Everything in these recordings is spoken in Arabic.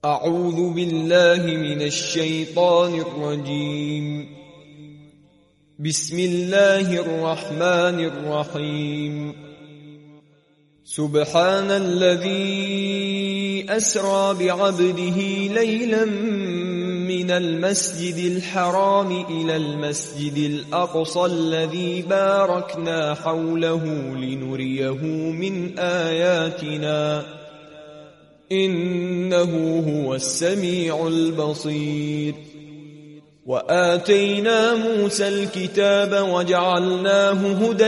أعوذ بالله من الشيطان الرجيم. بسم الله الرحمن الرحيم. سبحان الذي أسرى بعبده ليلا من المسجد الحرام إلى المسجد الأقصى الذي باركنا حوله لنريه من آياتنا إنه هو السميع البصير. وآتينا موسى الكتاب وجعلناه هدى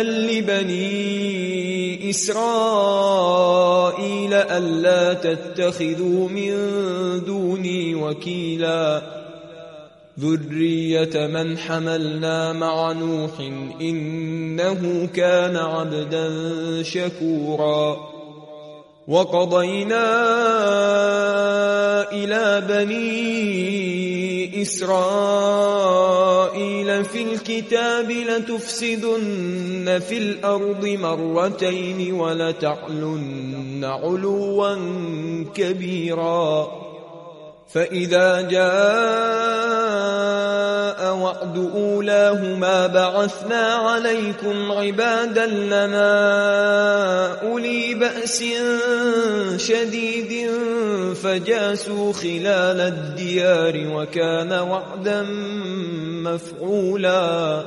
لبني إسرائيل ألا تتخذوا من دوني وكيلا ذرية من حملنا مع نوح إنه كان عبدا شكورا. وقضينا إلى بني إسرائيل في الكتاب لتفسدن في الأرض مرتين ولتعلن علوا كبيرا. فإذا جاء وعد أولاهما بعثنا عليكم عبادا لنا أولي بأس شديد فجاسوا خلال الديار وكان وعدا مفعولا.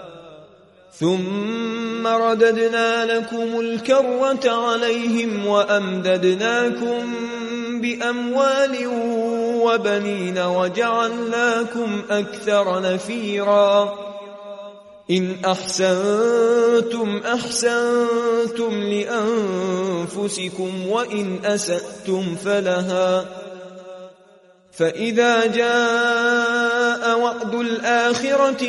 ثم رددنا لكم الكرة عليهم وأمددناكم بأموال وبنين وجعلناكم أكثر نفيرا. إن أحسنتم أحسنتم لأنفسكم وإن أسأتم فلها. فإذا جاء وعد الآخرة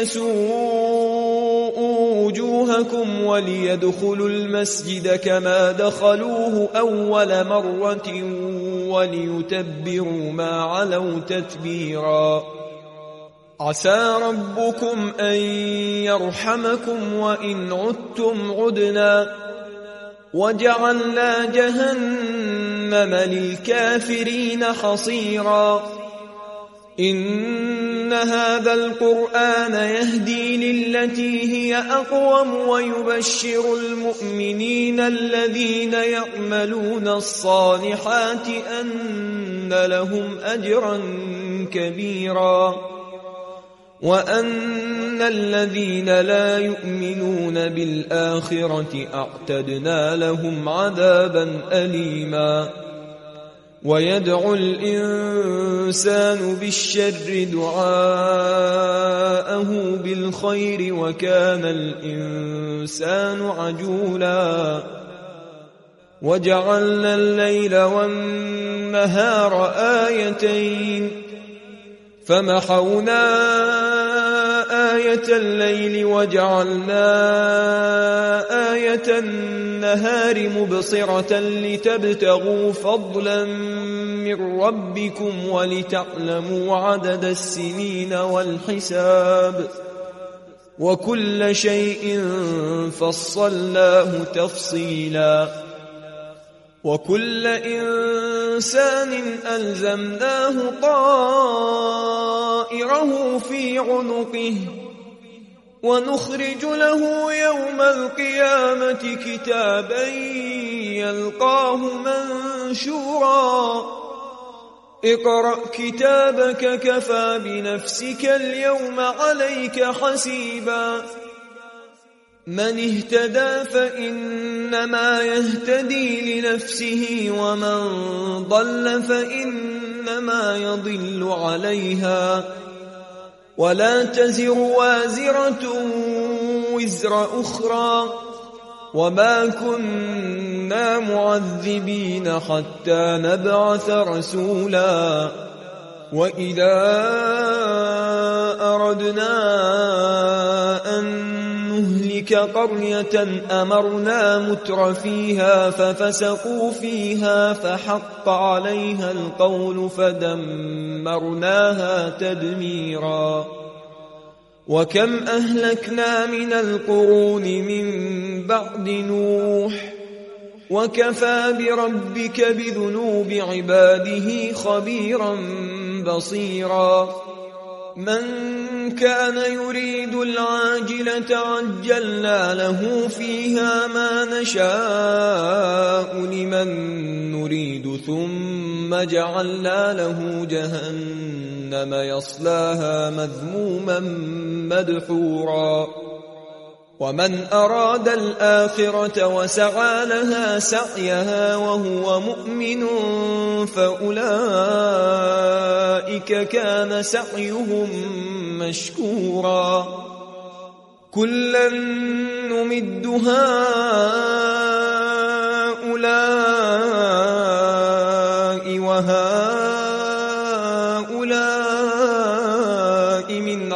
ليسوءوا وجوهكم وليدخلوا المسجد كما دخلوه أول مرة وليتبروا ما علوا تتبيرا. عسى ربكم أن يرحمكم وإن عدتم عدنا وجعلنا جهنم للكافرين حصيرا. إن هذا القرآن يهدي للتي هي أقوم ويبشر المؤمنين الذين يعملون الصالحات أن لهم أجرا كبيرا وأن الذين لا يؤمنون بالآخرة أعتدنا لهم عذابا أليما. ويدعو الإنسان بالشر دعاءه بالخير وكان الإنسان عجولا. وجعلنا الليل والنهار آيتين فمحونا آية الليل وجعلنا آية النهار مبصرة لتبتغوا فضلا من ربكم ولتعلموا عدد السنين والحساب وكل شيء فصلناه تفصيلا. وكل إنسان ألزمناه طائره في عنقه ونخرج له يوم القيامة كتابا يلقاه منشورا. اقرأ كتابك كفى بنفسك اليوم عليك حسيبا. من اهتدى فإنما يهتدي لنفسه ومن ضل فإنما يضل عليها ولا تزر وازرة وزر أخرى وما كنا معذبين حتى نبعث رسولا. وإذا أردنا أن نهلك قرية أمرنا متر فيها ففسقوا فيها فحق عليها القول فدمرناها تدميرا. وكم أهلكنا من القرون من بعد نوح وكفى بربك بذنوب عباده خبيرا بصيرا من كان يريد العاجلة عجلنا له فيها ما نشاء لمن نريد ثم جعلنا له جهنم يصلاها مذموما مدحورا ومن أراد الآخرة وسعى لها سعيها وهو مؤمن فأولئك كان سعيهم مشكورا كلا نمد هؤلاء وهؤلاء من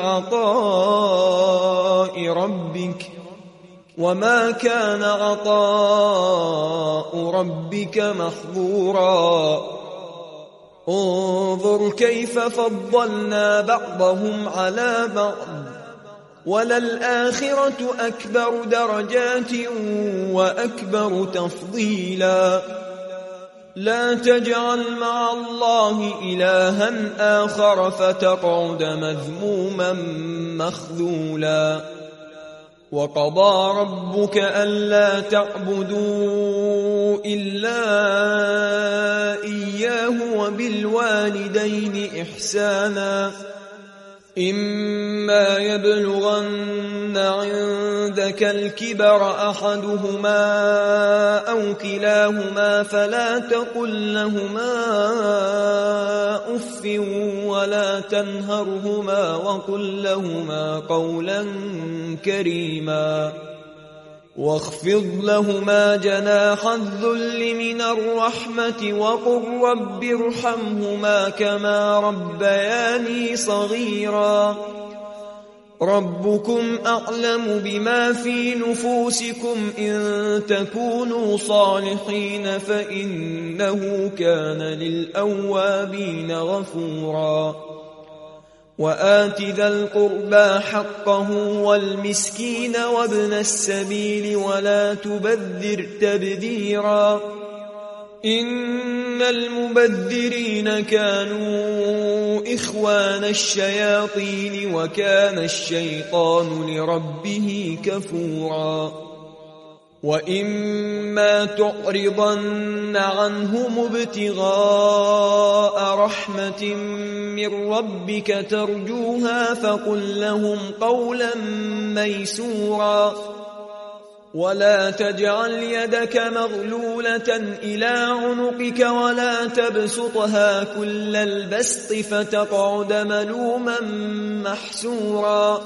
عطاء ربك وما كان عطاء ربك محظورا انظر كيف فضلنا بعضهم على بعض وللآخرة أكبر درجات وأكبر تفضيلا لا تجعل مع الله إلها آخر فتقعد مذموما مخذولا وقضى ربك ألا تعبدوا إلا إياه وبالوالدين إحسانا إما يبلغن عندك الكبر أحدهما أو كلاهما فلا تقل لهما أف ولا تنهرهما وقل لهما قولا كريما واخفض لهما جناح الذل من الرحمة وقل رب ارحمهما كما ربياني صغيرا ربكم أعلم بما في نفوسكم إن تكونوا صالحين فإنه كان للأوابين غفورا وآت ذا القربى حقه والمسكين وابن السبيل ولا تبذر تبذيرا إن المبذرين كانوا إخوان الشياطين وكان الشيطان لربه كفورا وإما تعرضن عنهم ابتغاء رحمة من ربك ترجوها فقل لهم قولا ميسورا ولا تجعل يدك مغلولة إلى عنقك ولا تبسطها كل البسط فتقعد ملوما محسورا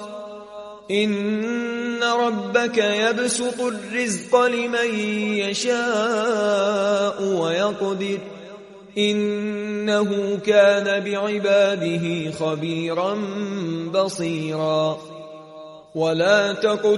إن ربك يبسط الرزق لمن يشاء ويقدر إنه كان بعباده خبيرا بصيرا ولا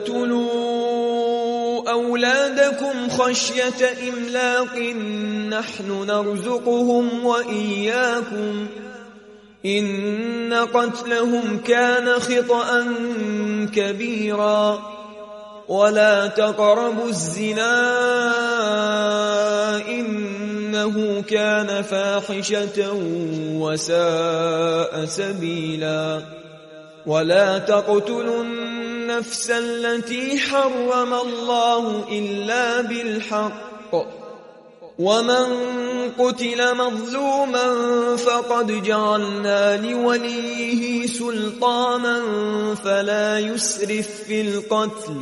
تقتلوا أولادكم خشية إملاق نحن نرزقهم وإياكم إن قتلهم كان خطأ كبيرا ولا تقربوا الزنا إنه كان فاحشة وساء سبيلا ولا تقتلوا النفس التي حرم الله إلا بالحق ومن قتل مظلوما فقد جعلنا لوليه سلطانا فلا يسرف في القتل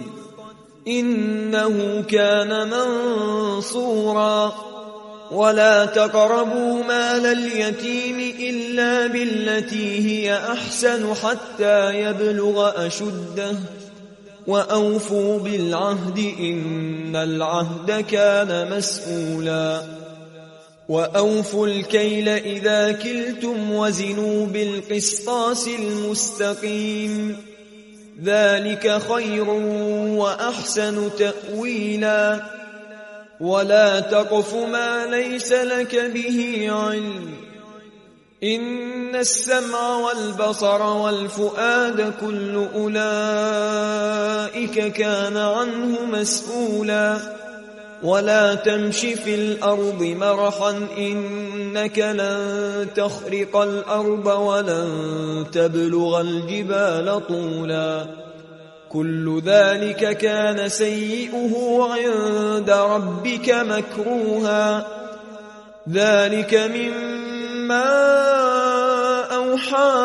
إنه كان منصورا ولا تقربوا مال اليتيم إلا بالتي هي أحسن حتى يبلغ أشده وأوفوا بالعهد إن العهد كان مسؤولا وأوفوا الكيل إذا كلتم وزنوا بالقسطاس المستقيم ذلك خير وأحسن تأويلا ولا تقف ما ليس لك به علم إن السمع والبصر والفؤاد كل أولئك كان عنه مسؤولا ولا تمش في الأرض مرحا إنك لن تخرق الأرض ولن تبلغ الجبال طولا كل ذلك كان سيئه عند ربك مكروها ذلك مما أوحى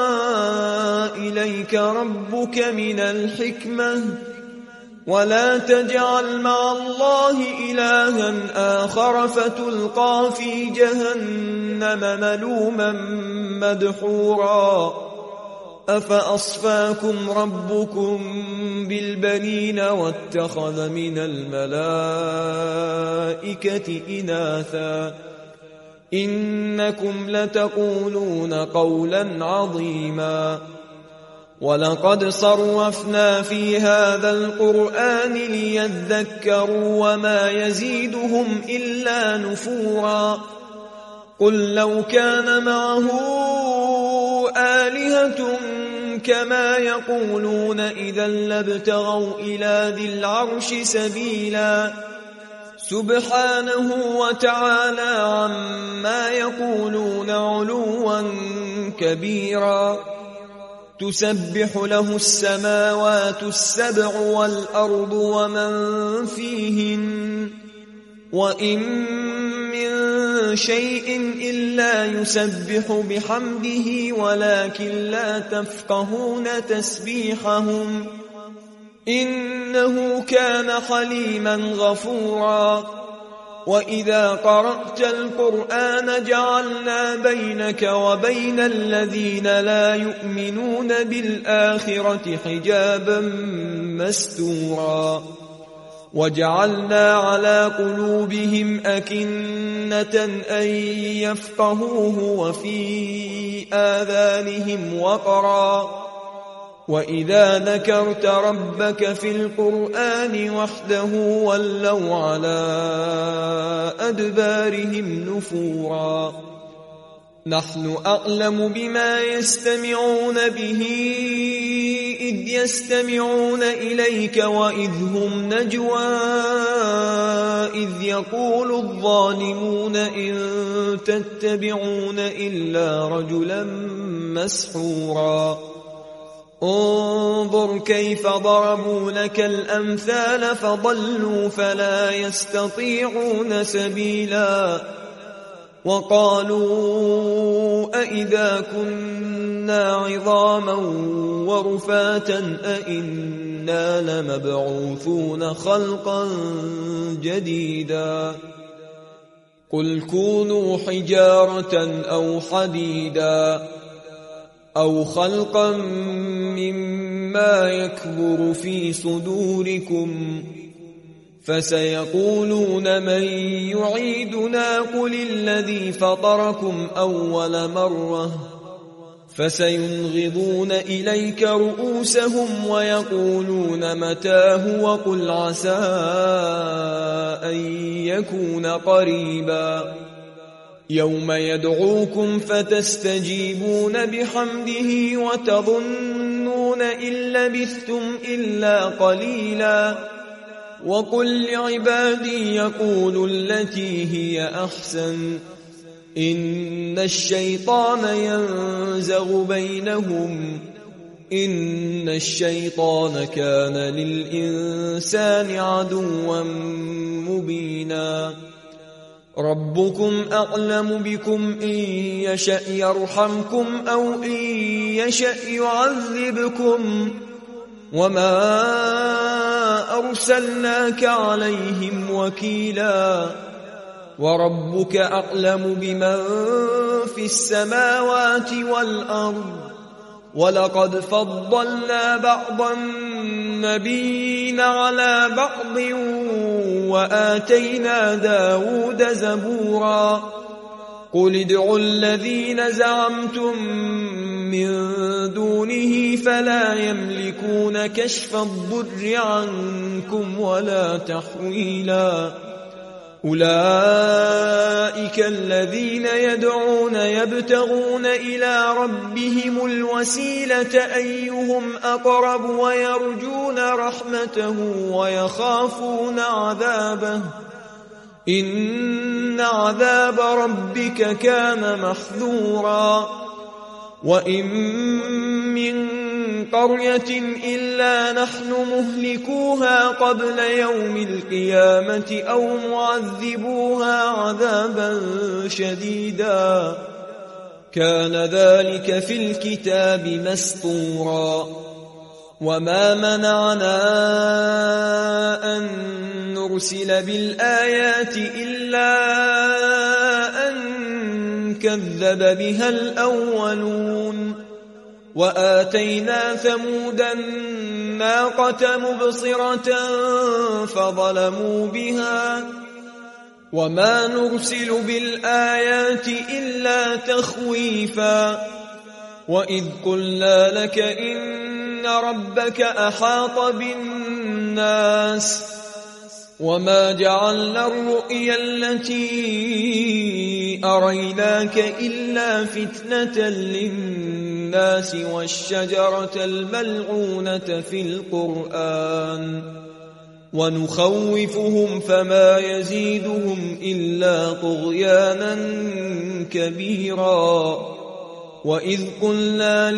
إليك ربك من الحكمة ولا تجعل مع الله إلها آخر فتلقى في جهنم ملوما مدحورا أفأصفاكم ربكم بالبنين واتخذ من الملائكة إناثا إنكم لتقولون قولا عظيما ولقد صرفنا في هذا القرآن ليذكروا وما يزيدهم إلا نفورا قل لو كان معه آلهة كما يقولون إذا لابتغوا إلى ذي العرش سبيلا سبحانه وتعالى عما يقولون علوا كبيرا تسبح له السماوات السبع والأرض ومن فيهن وإن من شيء إلا يسبح بحمده ولكن لا تفقهون تسبيحهم إنه كان حليما غفورا وإذا قرأت القرآن جعلنا بينك وبين الذين لا يؤمنون بالآخرة حجابا مستورا وجعلنا على قلوبهم أكنة أن يفقهوه وفي آذانهم وقرا وإذا ذكرت ربك في القرآن وحده ولوا على أدبارهم نفورا نحن أعلم بما يستمعون به إذ يستمعون إليك وإذ هم نجوى إذ يقول الظالمون إن تتبعون إلا رجلا مسحورا انظر كيف ضربوا لك الأمثال فضلوا فلا يستطيعون سبيلا وقالوا أئذا كنا عظاما ورفاتا أئنا لمبعوثون خلقا جديدا قل كونوا حجارة أو حديدا أو خلقا مما يكبر في صدوركم فسيقولون من يعيدنا قل الذي فطركم أول مرة فسينغضون إليك رؤوسهم ويقولون متاه وقل عسى أن يكون قريبا يوم يدعوكم فتستجيبون بحمده وتظنون إن لبثتم إلا قليلا وقل لعبادي يقولوا التي هي أحسن إن الشيطان ينزغ بينهم إن الشيطان كان للإنسان عدوا مبينا ربكم أعلم بكم إن يشأ يرحمكم أو إن يشأ يعذبكم وما أرسلناك عليهم وكيلا وربك أعلم بمن في السماوات والأرض ولقد فضلنا بعض النبيين على بعض وآتينا داود زبورا قل ادعوا الذين زعمتم من دونه فلا يملكون كشف الضر عنكم ولا تحويلا أولئك الذين يدعون يبتغون إلى ربهم الوسيلة أيهم أقرب ويرجون رحمته ويخافون عذابه إن عذاب ربك كان محذورا وإن من قرية إلا نحن مهلكوها قبل يوم القيامة أو معذبوها عذابا شديدا كان ذلك في الكتاب مسطورا وما منعنا أن نرسل بالآيات إلا أن كذب بها الأولون وآتينا ثمود الناقة مبصرة فظلموا بها وما نرسل بالآيات إلا تخويفا وإذ قلنا لك إن ربك أحاط بالناس وما جعلنا الرؤيا التي أريناك إلا فتنة للناس والشجرة الملعونة في القرآن ونخوفهم فما يزيدهم إلا طغيانا كبيرا وإذ قلنا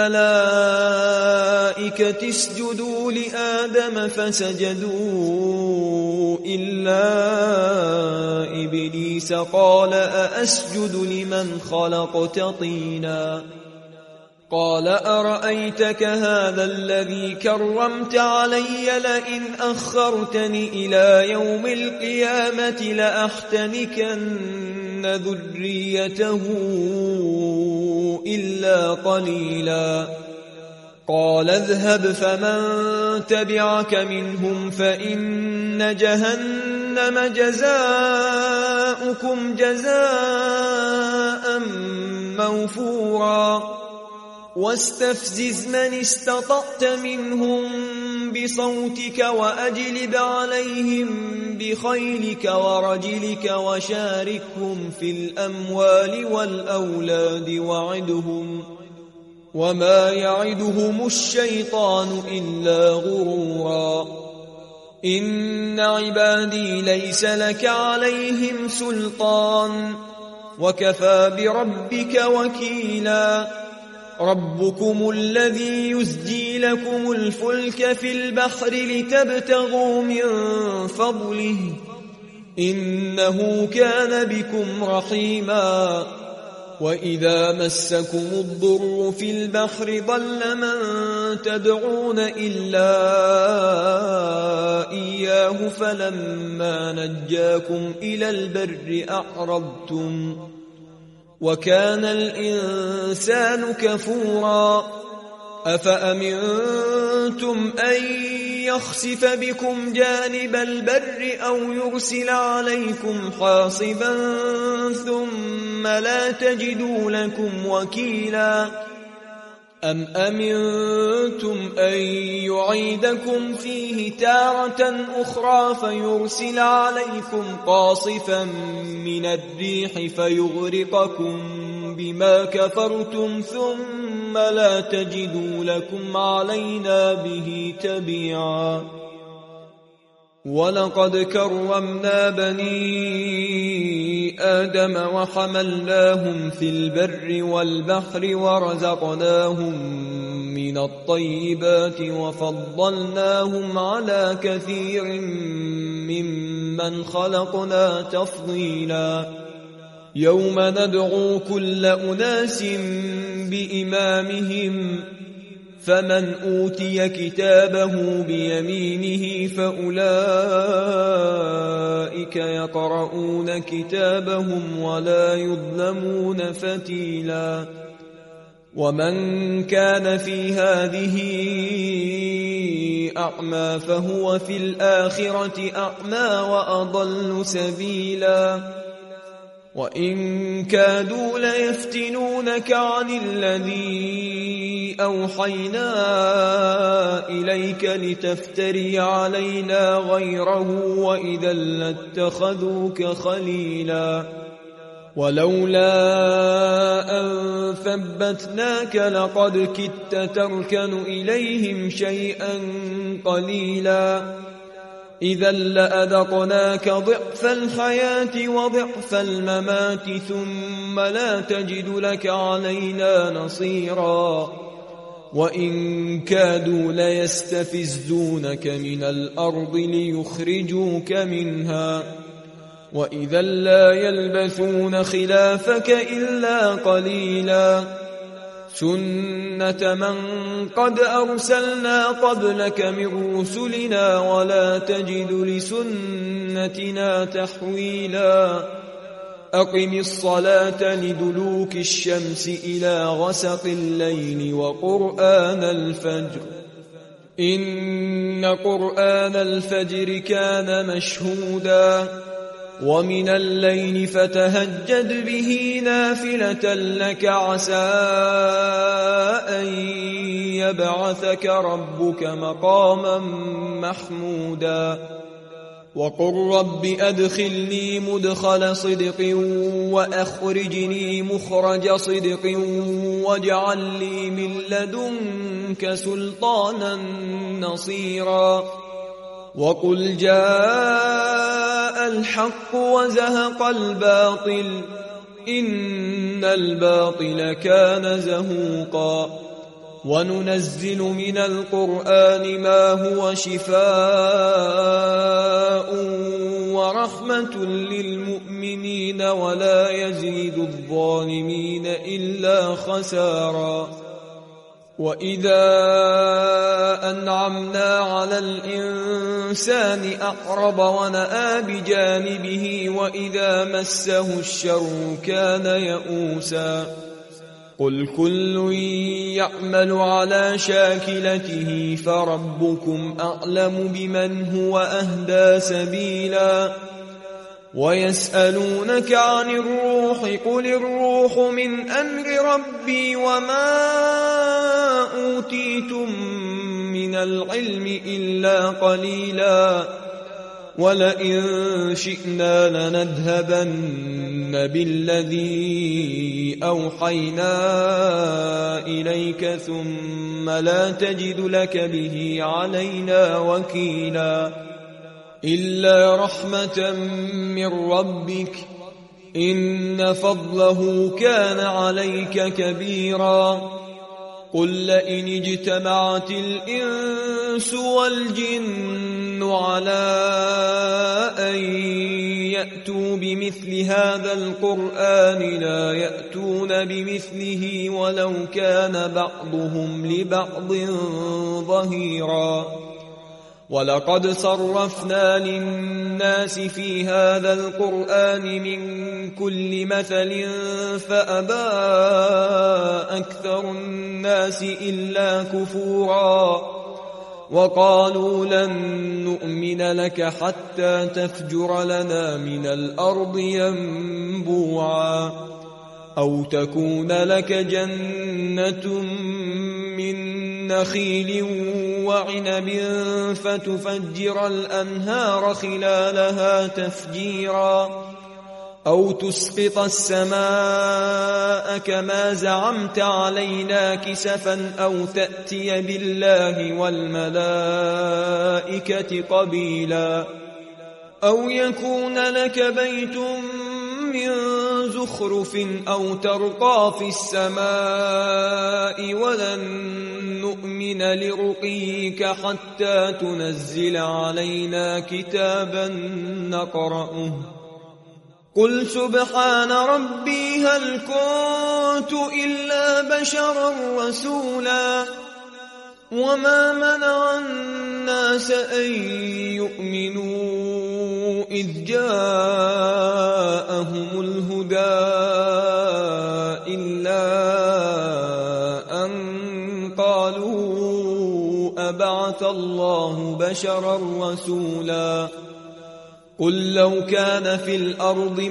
للملائكة اسجدوا لآدم فسجدوا إلا إبليس قال أأسجد لمن خلقت طينا قال أرأيتك هذا الذي كرمت علي لئن أخرتني إلى يوم القيامة لأحتنكن ذريته إلا قليلا قال اذهب فمن تبعك منهم فإن جهنم جزاؤكم جزاء موفورا واستفزز من استطعت منهم بصوتك وأجلب عليهم بخيلك ورجلك وشاركهم في الأموال والأولاد وعدهم وما يعدهم الشيطان إلا غرورا إن عبادي ليس لك عليهم سلطان وكفى بربك وكيلا ربكم الذي يزجي لكم الفلك في البحر لتبتغوا من فضله إنه كان بكم رحيما وإذا مسكم الضر في البحر ضل من تدعون إلا إياه فلما نجاكم إلى البر أعرضتم وكان الإنسان كفورا أفأمنتم أن يخسف بكم جانب البر أو يرسل عليكم حاصبا ثم لا تجدوا لكم وكيلا أم أمنتم أن يعيدكم فيه تارة أخرى فيرسل عليكم قاصفا من الريح فيغرقكم بما كفرتم ثم لا تجدوا لكم علينا به تبيعا ولقد كرمنا بني آدم وحملناهم في البر والبحر ورزقناهم من الطيبات وفضلناهم على كثير ممن خلقنا تفضيلا يوم ندعو كل أناس بإمامهم فمن أوتي كتابه بيمينه فأولئك يقرؤون كتابهم ولا يظلمون فتيلا ومن كان في هذه أعمى فهو في الآخرة أعمى وأضل سبيلا وإن كادوا ليفتنونك عن الذي أوحينا إليك لتفتري علينا غيره وإذا لاتخذوك خليلا ولولا أن ثبتناك لقد كدت تركن إليهم شيئا قليلا إذا لأذقناك ضعف الحياة وضعف الممات ثم لا تجد لك علينا نصيرا وإن كادوا ليستفزونك من الأرض ليخرجوك منها وإذا لا يلبثون خلافك إلا قليلا سنة من قد أرسلنا قبلك من رسلنا ولا تجد لسنتنا تحويلا أقم الصلاة لدلوك الشمس إلى غسق الليل وقرآن الفجر إن قرآن الفجر كان مشهودا ومن الليل فتهجد به نافلة لك عسى أن يبعثك ربك مقاما محمودا وقل رب أدخلني مدخل صدق وأخرجني مخرج صدق واجعل لي من لدنك سلطانا نصيرا وقل جاء الحق وزهق الباطل إن الباطل كان زهوقا وننزل من القرآن ما هو شفاء ورحمة للمؤمنين ولا يزيد الظالمين إلا خسارا وإذا أنعمنا على الإنسان أعرض ونأى بجانبه وإذا مسه الشر كان يئوسا قل كل يعمل على شاكلته فربكم أعلم بمن هو أهدى سبيلا ويسألونك عن الروح قل الروح من أمر ربي وما أوتيتم من العلم إلا قليلا ولئن شئنا لنذهبن بالذي أوحينا إليك ثم لا تجد لك به علينا وكيلا إلا رحمة من ربك إن فضله كان عليك كبيرا قل لئن اجتمعت الإنس والجن على أن يأتوا بمثل هذا القرآن لا يأتون بمثله ولو كان بعضهم لبعض ظهيرا ولقد صرفنا للناس في هذا القرآن من كل مثل فأبى أكثر الناس إلا كفورا وقالوا لن نؤمن لك حتى تفجر لنا من الأرض ينبوعا أو تكون لك جنة من نخيل وعنب فتفجر الأنهار خلالها تفجيرا أو تسقط السماء كما زعمت علينا كسفا أو تأتي بالله والملائكة قبيلا أو يكون لك بيت من زخرف أو ترقى في السماء ولن نؤمن لرقيك حتى تنزل علينا كتابا نقرأه قل سبحان ربي هل كنت إلا بشرا رسولا وما منع الناس أن يؤمنوا إذ جاءهم الهدى إلا أن قالوا أبعث الله بشرا رسولا قل لو كان في الأرض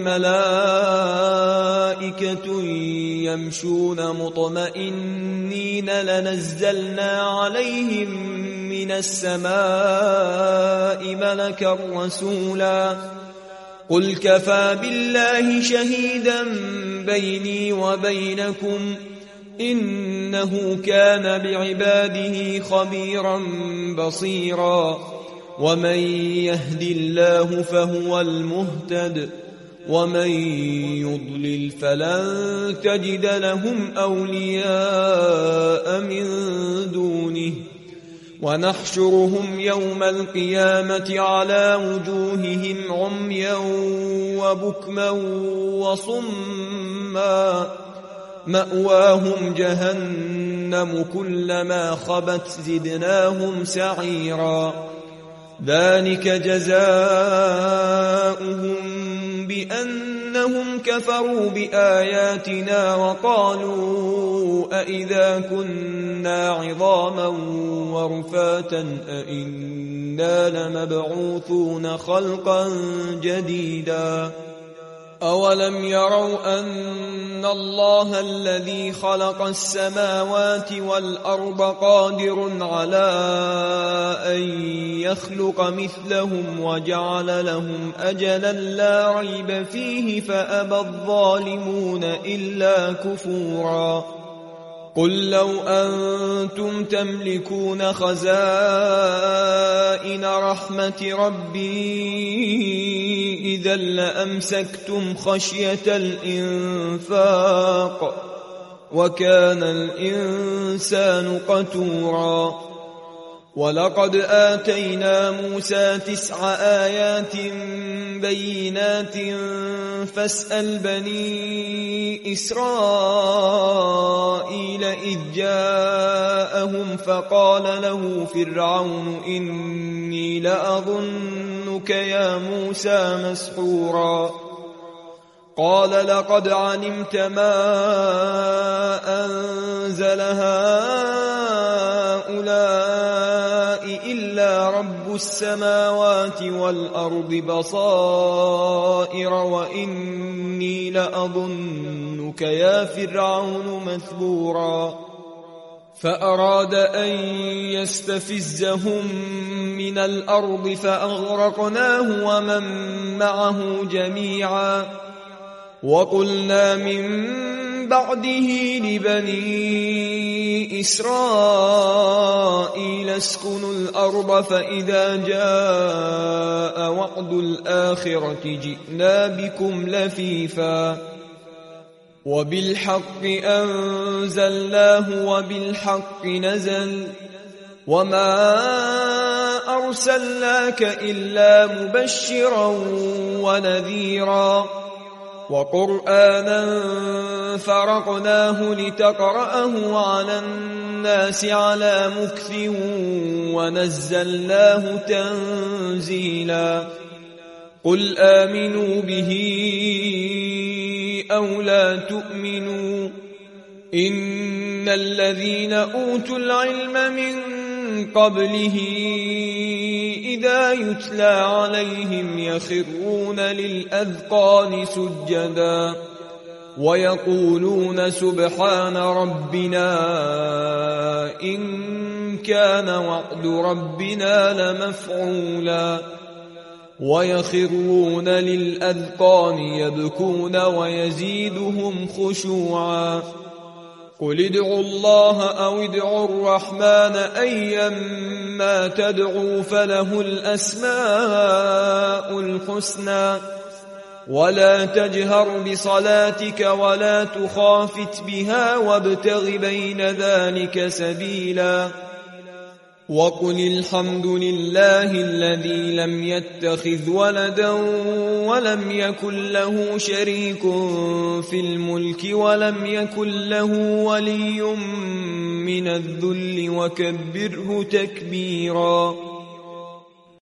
ملائكة يمشون مطمئنين لنزلنا عليهم من السماء ملكا رسولا قل كفى بالله شهيدا بيني وبينكم إنه كان بعباده خبيرا بصيرا ومن يهد الله فهو المهتد ومن يضلل فلن تجد لهم أولياء من دونه ونحشرهم يوم القيامة على وجوههم عميا وبكما وصما مأواهم جهنم كلما خبت زدناهم سعيرا ذلك جزاؤهم بأنهم كفروا بآياتنا وقالوا أئذا كنا عظاما ورفاتا أئنا لمبعوثون خلقا جديدا أولم يروا أن الله الذي خلق السماوات والأرض قادر على أن يخلق مثلهم وجعل لهم أجلا لا ريب فيه فأبى الظالمون إلا كفورا قل لو أنتم تملكون خزائن رحمة ربي إذا لأمسكتم خشية الإنفاق وكان الإنسان قتورا ولقد آتينا موسى 9 آيات بينات فاسأل بني إسرائيل إذ جاءهم فقال له فرعون إني لأظنك يا موسى مسحورا قال لقد علمت ما أنزل هؤلاء إلا رب السماوات والأرض بصائر وإني لأظنك يا فرعون مثبورا فأراد أن يستفزهم من الأرض فأغرقناه ومن معه جميعا وقلنا من بعده لبني إسرائيل اسكنوا الأرض فإذا جاء وعد الآخرة جئنا بكم لفيفا وبالحق أنزلناه وبالحق نزل وما أرسلناك إلا مبشرا ونذيرا وقرآنا فرقناه لتقرأه على الناس على مكث ونزلناه تنزيلا قل آمنوا به أو لا تؤمنوا إن الذين أوتوا العلم من قبله إذا يتلى عليهم يخرون للأذقان سجدا ويقولون سبحان ربنا إن كان وعد ربنا لمفعولا ويخرون للأذقان يبكون ويزيدهم خشوعا قل ادعوا الله أو ادعوا الرحمن أيما تدعوا فله الأسماء الحسنى ولا تجهر بصلاتك ولا تخافت بها وابتغ بين ذلك سبيلا وقل الحمد لله الذي لم يتخذ ولدا ولم يكن له شريك في الملك ولم يكن له ولي من الذل وكبره تكبيرا